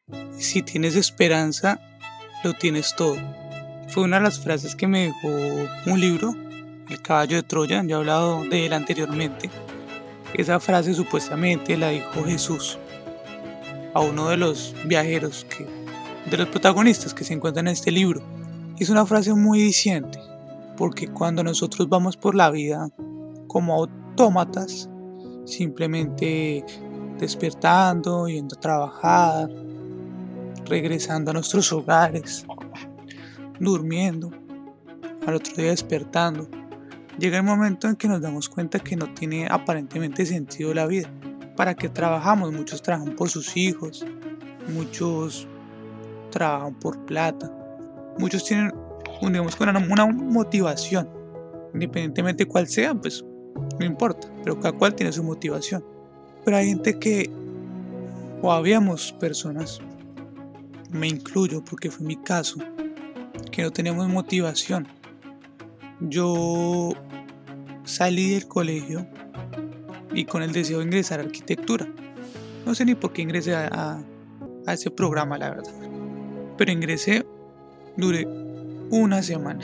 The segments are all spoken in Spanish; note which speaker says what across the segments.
Speaker 1: Si tienes esperanza, lo tienes todo. Fue una de las frases que me dejó un libro, El caballo de Troya, ya he hablado de él anteriormente. Esa frase supuestamente la dijo Jesús a uno de los viajeros, de los protagonistas que se encuentran en este libro. Es una frase muy diciente, porque cuando nosotros vamos por la vida como autómatas, simplemente despertando, yendo a trabajar, regresando a nuestros hogares, durmiendo, al otro día despertando, llega el momento en que nos damos cuenta que no tiene aparentemente sentido la vida. ¿Para qué trabajamos? Muchos trabajan por sus hijos, muchos trabajan por plata, muchos tienen, digamos, una motivación, independientemente cuál sea, pues no importa, pero cada cual tiene su motivación. Pero hay gente o habíamos personas, me incluyo porque fue mi caso, que no tenemos motivación. Yo salí del colegio y con el deseo de ingresar a arquitectura. No sé ni por qué ingresé a ese programa, la verdad. Pero ingresé, duré una semana.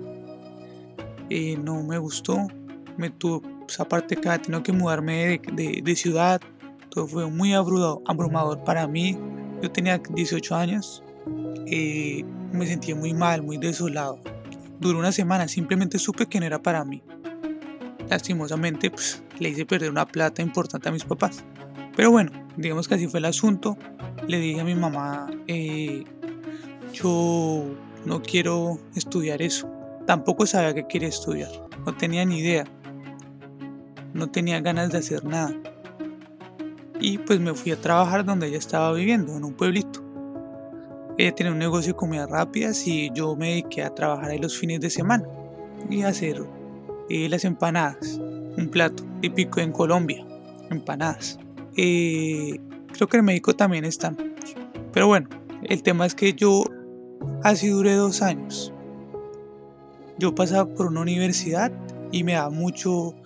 Speaker 1: No me gustó. Aparte que tengo que mudarme de ciudad. Todo fue muy abrumador para mí. Yo tenía 18 años. Me sentía muy mal, muy desolado. Duró una semana, simplemente supe que no era para mí. Lastimosamente, le hice perder una plata importante a mis papás. Pero bueno, digamos que así fue el asunto. Le dije a mi mamá, yo no quiero estudiar eso. Tampoco sabía que quería estudiar. No tenía ni idea. No tenía ganas de hacer nada. Y pues me fui a trabajar donde ella estaba viviendo, en un pueblito. Ella tenía un negocio de comidas rápidas y yo me dediqué a trabajar ahí los fines de semana y a hacer las empanadas, un plato típico en Colombia, empanadas. Creo que en México también están. Pero bueno, el tema es que yo así duré 2 años. Yo pasaba por una universidad y me daba mucho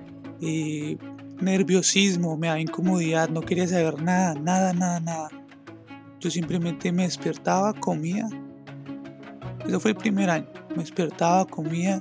Speaker 1: nerviosismo, me daba incomodidad, no quería saber nada. Yo simplemente me despertaba, comía. Eso fue el primer año. Me despertaba, comía.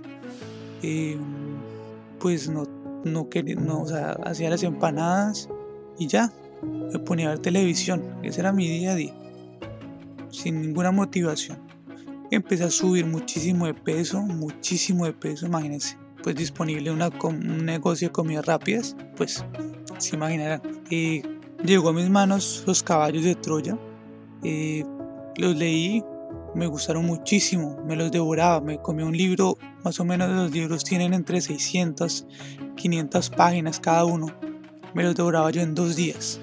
Speaker 1: Pues no quería, o sea, hacía las empanadas y ya. Me ponía a ver televisión. Ese era mi día a día. Sin ninguna motivación. Empecé a subir muchísimo de peso, imagínense. Pues disponible un negocio de comidas rápidas, pues se imaginarán. Llegó a mis manos Los caballos de Troya. Los leí, me gustaron muchísimo, me los devoraba, me comí un libro, más o menos los libros tienen entre 600, 500 páginas cada uno, me los devoraba yo en 2 días.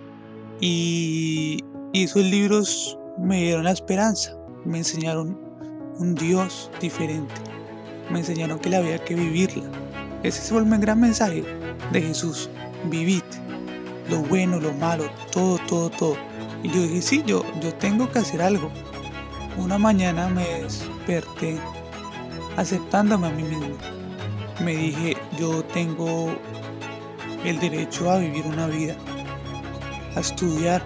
Speaker 1: Y esos libros me dieron la esperanza, me enseñaron un Dios diferente, me enseñaron que la vida hay que vivirla. Ese fue el gran mensaje de Jesús: vivid lo bueno, lo malo, todo. Y yo dije, sí, yo tengo que hacer algo. Una mañana me desperté aceptándome a mí mismo. Me dije, yo tengo el derecho a vivir una vida, a estudiar,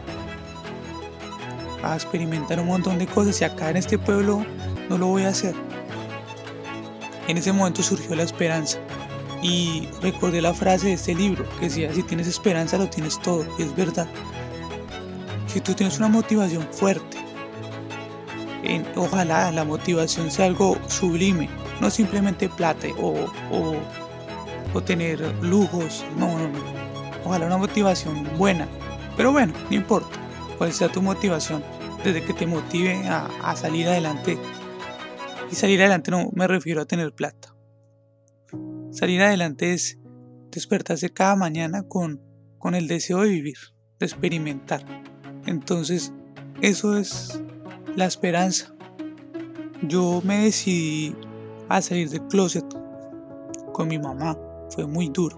Speaker 1: a experimentar un montón de cosas, y acá en este pueblo no lo voy a hacer. En ese momento surgió la esperanza y recordé la frase de este libro que decía, si tienes esperanza lo tienes todo, y es verdad. Si tú tienes una motivación fuerte, ojalá la motivación sea algo sublime, no simplemente plata o tener lujos, no. Ojalá una motivación buena, pero bueno, no importa cuál sea tu motivación, desde que te motive a salir adelante. Y salir adelante no me refiero a tener plata. Salir adelante es despertarse cada mañana con el deseo de vivir, de experimentar. Entonces, eso es la esperanza. Yo me decidí a salir del closet con mi mamá. Fue muy duro.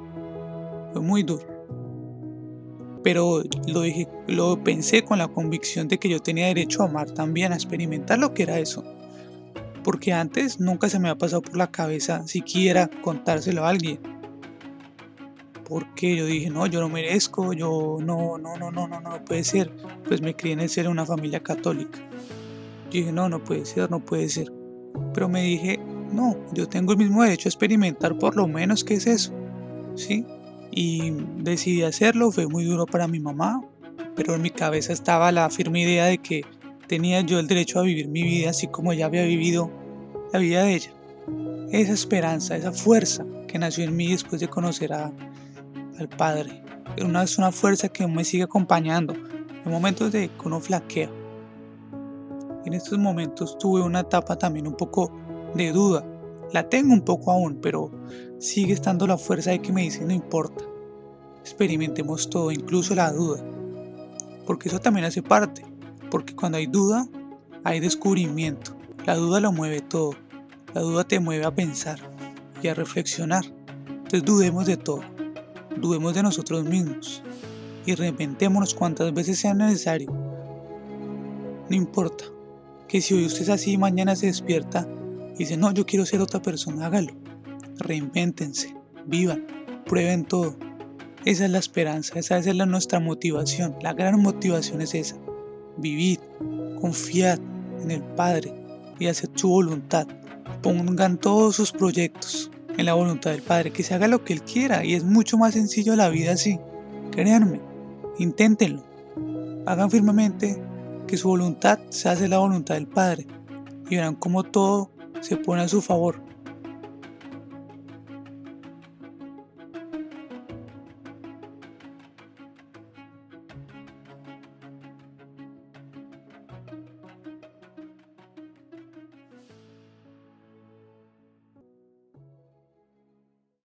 Speaker 1: Pero lo pensé con la convicción de que yo tenía derecho a amar también, a experimentar lo que era eso. Porque antes nunca se me había pasado por la cabeza siquiera contárselo a alguien. porque yo dije, no, yo no merezco, yo no puede ser. Pues me crié en el seno de una familia católica. Yo dije, no puede ser, no puede ser. Pero me dije, no, yo tengo el mismo derecho a experimentar por lo menos qué es eso, ¿sí? Y decidí hacerlo, fue muy duro para mi mamá, pero en mi cabeza estaba la firme idea de que tenía yo el derecho a vivir mi vida así como ella había vivido la vida de ella. Esa esperanza, esa fuerza que nació en mí después de conocer al Padre. Es una fuerza que me sigue acompañando en momentos de que uno flaquea. En estos momentos tuve una etapa también un poco de duda. La tengo un poco aún, pero sigue estando la fuerza de que me dice no importa. Experimentemos todo, incluso la duda. Porque eso también hace parte. Porque cuando hay duda, hay descubrimiento. La duda lo mueve todo. La duda te mueve a pensar y a reflexionar. Entonces dudemos de todo. Dudemos de nosotros mismos. Y reinventémonos cuantas veces sea necesario. No importa. Que si hoy usted es así, mañana se despierta y dice, no, yo quiero ser otra persona, hágalo. Reinvéntense, vivan, prueben todo. Esa es la esperanza, esa es nuestra motivación. La gran motivación es esa. Vivir, confiar en el Padre y hacer su voluntad. Pongan todos sus proyectos en la voluntad del Padre, que se haga lo que Él quiera y es mucho más sencillo la vida así. Créanme, inténtenlo. Hagan firmemente que su voluntad se hace la voluntad del Padre y verán cómo todo se pone a su favor.